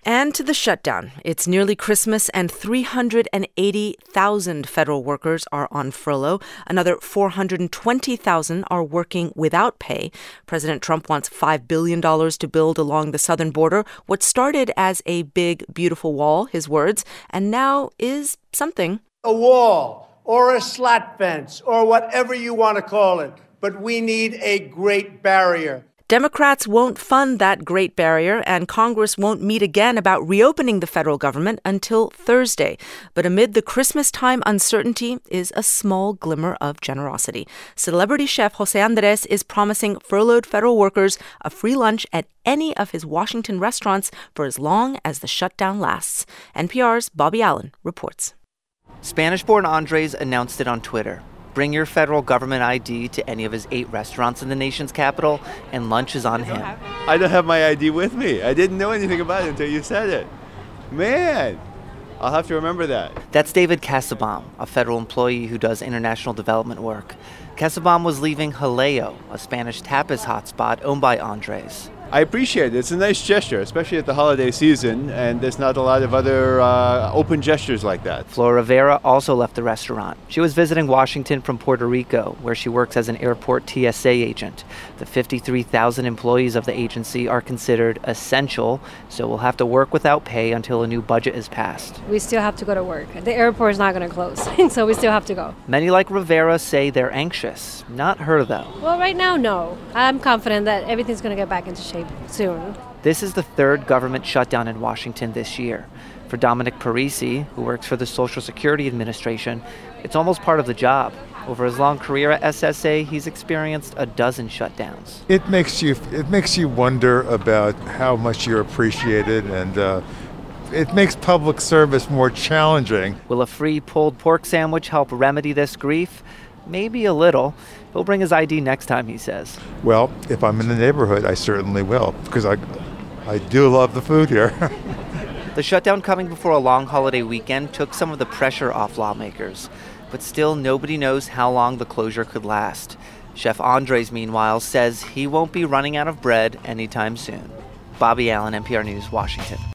And to the shutdown. It's nearly Christmas and 380,000 federal workers are on furlough. Another 420,000 are working without pay. President Trump wants $5 billion to build along the southern border what started as a big, beautiful wall, his words, and now is something. A wall or a slat fence or whatever you want to call it. But we need a great barrier. Democrats won't fund that Great Barrier, and Congress won't meet again about reopening the federal government until Thursday. But amid the Christmas-time uncertainty is a small glimmer of generosity. Celebrity chef Jose Andres is promising furloughed federal workers a free lunch at any of his Washington restaurants for as long as the shutdown lasts. NPR's Bobby Allen reports. Spanish-born Andres announced it on Twitter. Bring your federal government ID to any of his 8 restaurants in the nation's capital, and lunch is on him. I don't have my ID with me. I didn't know anything about it until you said it. Man, I'll have to remember that. That's David Casabam, a federal employee who does international development work. Casabam was leaving Jaleo, a Spanish tapas hotspot owned by Andres. I appreciate it. It's a nice gesture, especially at the holiday season, and there's not a lot of other open gestures like that. Flor Rivera also left the restaurant. She was visiting Washington from Puerto Rico, where she works as an airport TSA agent. The 53,000 employees of the agency are considered essential, so will have to work without pay until a new budget is passed. We still have to go to work. The airport is not going to close, so we still have to go. Many like Rivera say they're anxious. Not her, though. Well, right now, no. I'm confident that everything's going to get back into shape soon. This is the third government shutdown in Washington this year. For Dominic Parisi, who works for the Social Security Administration, it's almost part of the job. Over his long career at SSA, he's experienced a dozen shutdowns. It makes you wonder about how much you're appreciated, and it makes public service more challenging. Will a free pulled pork sandwich help remedy this grief? Maybe a little. He'll bring his ID next time, he says. Well, if I'm in the neighborhood, I certainly will, because I do love the food here. The shutdown coming before a long holiday weekend took some of the pressure off lawmakers. But still, nobody knows how long the closure could last. Chef Andres, meanwhile, says he won't be running out of bread anytime soon. Bobby Allen, NPR News, Washington.